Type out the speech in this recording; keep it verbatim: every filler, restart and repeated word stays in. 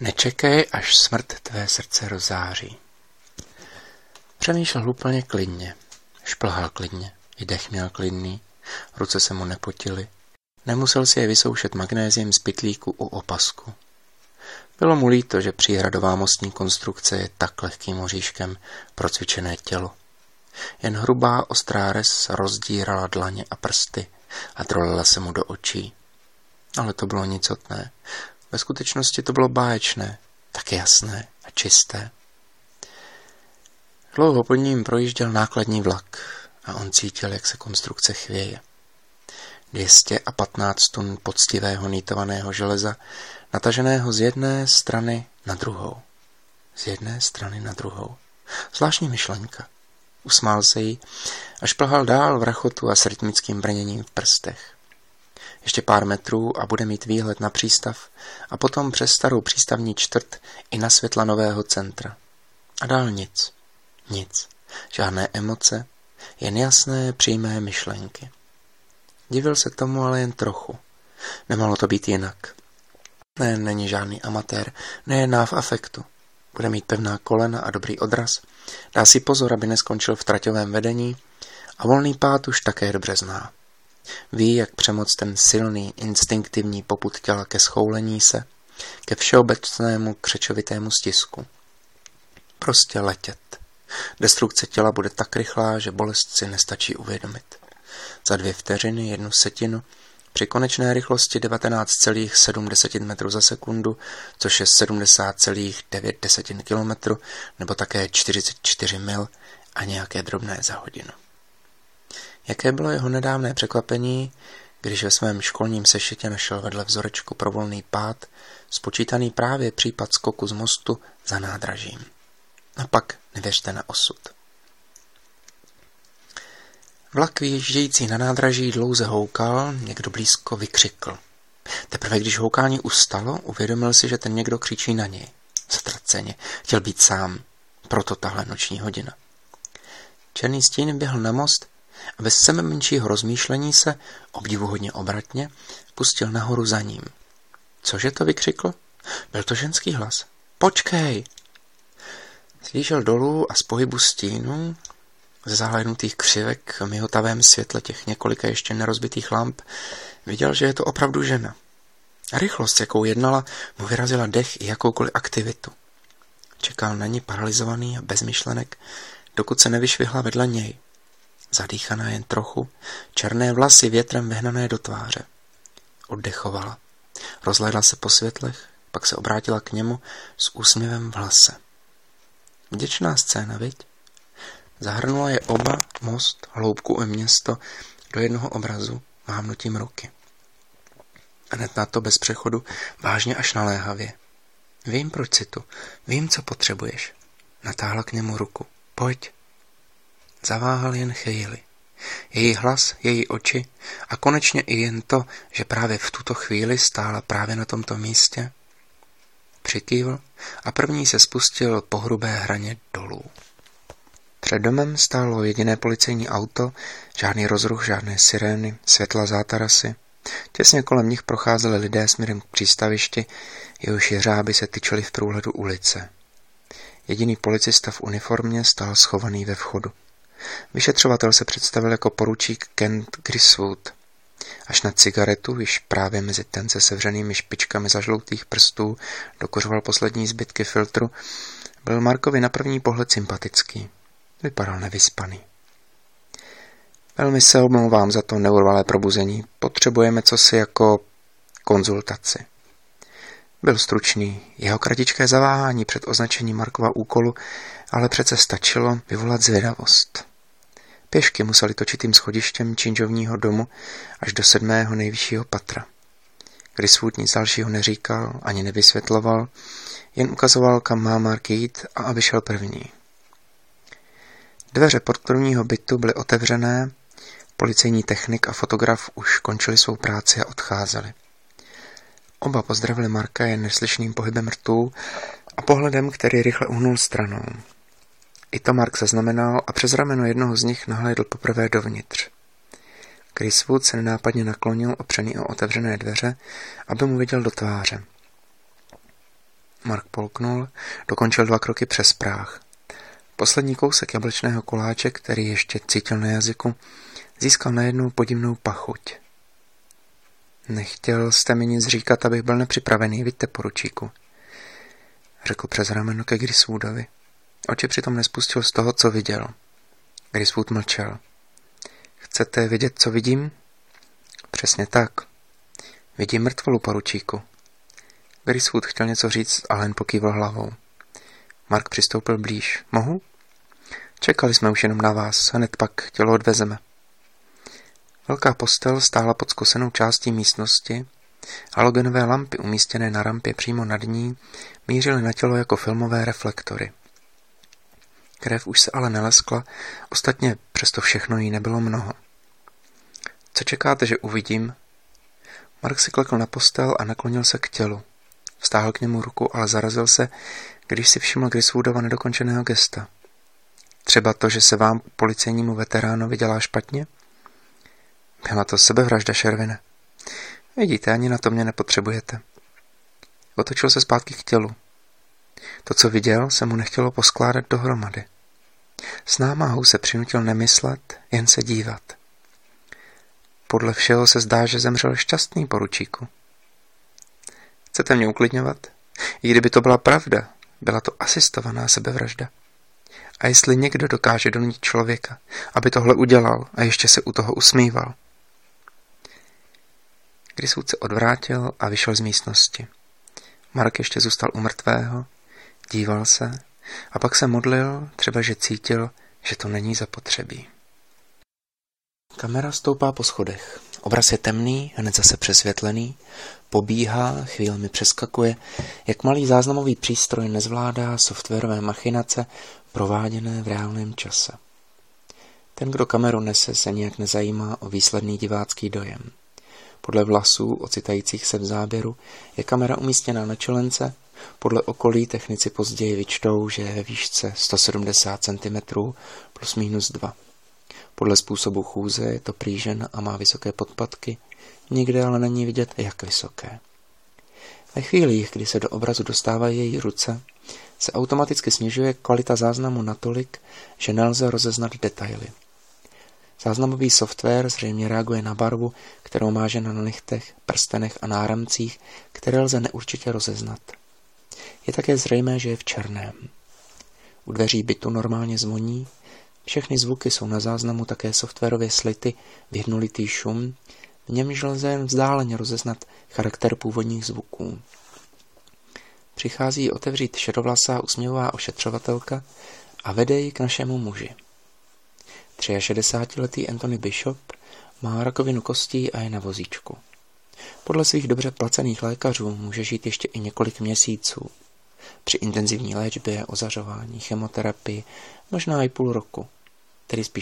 Nečekej, až smrt tvé srdce rozzáří. Přemýšlel úplně klidně, šplhal klidně, i dech měl klidný, ruce se mu nepotily, nemusel si je vysoušet magnéziem z pytlíku u opasku. Bylo mu líto, že příhradová mostní konstrukce je tak lehkým oříškem pro cvičené tělo. Jen hrubá ostrá rez rozdírala dlaně a prsty a trolila se mu do očí. Ale to bylo nicotné. Ve skutečnosti to bylo báječné, tak jasné a čisté. Dlouho pod ním projížděl nákladní vlak a on cítil, jak se konstrukce chvěje. dvě stě patnáct tun poctivého nýtovaného železa, nataženého z jedné strany na druhou. Z jedné strany na druhou. Zvláštní myšlenka. Usmál se jí a šplhal dál v rachotu a s rytmickým brněním v prstech. Ještě pár metrů a bude mít výhled na přístav a potom přes starou přístavní čtrt i na světla nového centra. A dál nic. Nic. Žádné emoce, jen jasné, přímé myšlenky. Divil se tomu ale jen trochu. Nemohlo to být jinak. Ne, není žádný amatér, nejedná v afektu. Bude mít pevná kolena a dobrý odraz. Dá si pozor, aby neskončil v traťovém vedení a volný pád už také dobře zná. Ví, jak přemoc ten silný, instinktivní popud těla ke schoulení se, ke všeobecnému křečovitému stisku. Prostě letět. Destrukce těla bude tak rychlá, že bolest si nestačí uvědomit. Za dvě vteřiny, jednu setinu, při konečné rychlosti devatenáct celá sedm metrů za sekundu, což je sedmdesát celá devět kilometru, nebo také čtyřicet čtyři mil a nějaké drobné za hodinu. Jaké bylo jeho nedávné překvapení, když ve svém školním sešitě našel vedle vzorečku pro volný pád spočítaný právě případ skoku z mostu za nádražím. A pak nevěřte na osud. Vlak vyjíždějící na nádraží dlouze houkal, někdo blízko vykřikl. Teprve když houkání ustalo, uvědomil si, že ten někdo křičí na něj. Zatraceně, chtěl být sám, proto tahle noční hodina. Černý stín běhl na most a bez sebe menšího rozmýšlení se, obdivuhodně obratně, pustil nahoru za ním. Cože to vykřikl? Byl to ženský hlas. Počkej! Slížel dolů a z pohybu stínu, ze zahlédnutých křivek v mihotavém světle těch několika ještě nerozbitých lamp, viděl, že je to opravdu žena. A rychlost, jakou jednala, mu vyrazila dech i jakoukoliv aktivitu. Čekal na ní paralizovaný a bez myšlenek, dokud se nevyšvihla vedle něj. Zadýchaná jen trochu, černé vlasy větrem vyhnané do tváře. Oddechovala. Rozhlédla se po světlech, pak se obrátila k němu s úsměvem v hlase. Vděčná scéna, viď? Zahrnula je oba, most, hloubku i město, do jednoho obrazu mávnutím ruky. Hned na to bez přechodu, vážně až naléhavě. Vím, proč si tu, vím, co potřebuješ. Natáhla k němu ruku. Pojď. Zaváhal jen chvíli. Její hlas, její oči a konečně i jen to, že právě v tuto chvíli stála právě na tomto místě. Přikývl a první se spustil po hrubé hraně dolů. Před domem stálo jediné policejní auto, žádný rozruch, žádné sirény, světla zátarasy. Těsně kolem nich procházeli lidé směrem k přístavišti, jehož jeřáby se tyčely v průhledu ulice. Jediný policista v uniformě stál schovaný ve vchodu. Vyšetřovatel se představil jako poručík Kent Griswood. Až na cigaretu, již právě mezi ten se sevřenými špičkami zažloutých prstů dokořoval poslední zbytky filtru, byl Markovi na první pohled sympatický. Vypadal nevyspaný. Velmi se omlouvám za to neurvalé probuzení. Potřebujeme cosi jako konzultaci. Byl stručný. Jeho kratičké zaváhání před označením Markova úkolu ale přece stačilo vyvolat zvědavost. Pěšky museli točitým schodištěm činžovního domu až do sedmého nejvyššího patra. Griswood nic dalšího neříkal, ani nevysvětloval, jen ukazoval, kam má Mark jít a aby šel první. Dveře podkrovního bytu byly otevřené, policejní technik a fotograf už končili svou práci a odcházeli. Oba pozdravili Marka jen neslyšným pohybem rtů a pohledem, který rychle uhnul stranou. I to Mark zaznamenal a přes rameno jednoho z nich nahlédl poprvé dovnitř. Griswood se nenápadně naklonil opřený o otevřené dveře, aby mu viděl do tváře. Mark polknul, dokončil dva kroky přes práh. Poslední kousek jablečného koláče, který ještě cítil na jazyku, získal najednou podivnou pachuť. Nechtěl jste mi nic říkat, abych byl nepřipravený, vidíte, poručíku, řekl přes rameno ke Griswoodovi. Oči přitom nespustil z toho, co viděl. Griswood mlčel. Chcete vidět, co vidím? Přesně tak. Vidím mrtvolu, poručíku. Griswood chtěl něco říct, ale jen pokývl hlavou. Mark přistoupil blíž. Mohu? Čekali jsme už jenom na vás, hned pak tělo odvezeme. Velká postel stála pod skosenou částí místnosti, halogenové lampy umístěné na rampě přímo nad ní mířily na tělo jako filmové reflektory. Krev už se ale neleskla, ostatně přesto všechno jí nebylo mnoho. Co čekáte, že uvidím? Mark si klekl na postel a naklonil se k tělu. Vztáhl k němu ruku, ale zarazil se, když si všiml Griswoodova nedokončeného gesta. Třeba to, že se vám, policejnímu veteránovi, dělá špatně? Byla to sebevražda, Sherwine. Vidíte, ani na to mě nepotřebujete. Otočil se zpátky k tělu. To, co viděl, se mu nechtělo poskládat dohromady. S námahou se přinutil nemyslet, jen se dívat. Podle všeho se zdá, že zemřel šťastný, poručíku. Chcete mě uklidňovat? I kdyby to byla pravda, byla to asistovaná sebevražda. A jestli někdo dokáže donutit člověka, aby tohle udělal a ještě se u toho usmíval. Griswood se odvrátil a vyšel z místnosti. Mark ještě zůstal u mrtvého, díval se a pak se modlil, třeba že cítil, že to není zapotřebí. Kamera stoupá po schodech. Obraz je temný, hned zase přesvětlený, pobíhá, chvílemi přeskakuje, jak malý záznamový přístroj nezvládá softwarové machinace prováděné v reálném čase. Ten, kdo kameru nese, se nijak nezajímá o výsledný divácký dojem. Podle vlasů ocitajících se v záběru je kamera umístěná na čelence, podle okolí technici později vyčtou, že je ve výšce sto sedmdesát centimetrů plus minus dva. Podle způsobu chůze je to prý žena a má vysoké podpatky, nikde ale není vidět, jak vysoké. Ve chvílích, kdy se do obrazu dostávají její ruce, se automaticky snižuje kvalita záznamu natolik, že nelze rozeznat detaily. Záznamový software zřejmě reaguje na barvu, kterou má žena na nechtech, prstenech a náramcích, které lze neurčitě rozeznat. Je také zřejmé, že je v černém. U dveří bytu normálně zvoní, všechny zvuky jsou na záznamu také softwarově slity v jednolitý šum, v němž lze jen vzdáleně rozeznat charakter původních zvuků. Přichází otevřít šedovlasá usměvová ošetřovatelka a vede ji k našemu muži. šedesátiletý Anthony Bishop má rakovinu kostí a je na vozíčku. Podle svých dobře placených lékařů může žít ještě i několik měsíců. Při intenzivní léčbě, ozařování, chemoterapii, možná i půl roku, tedy spíš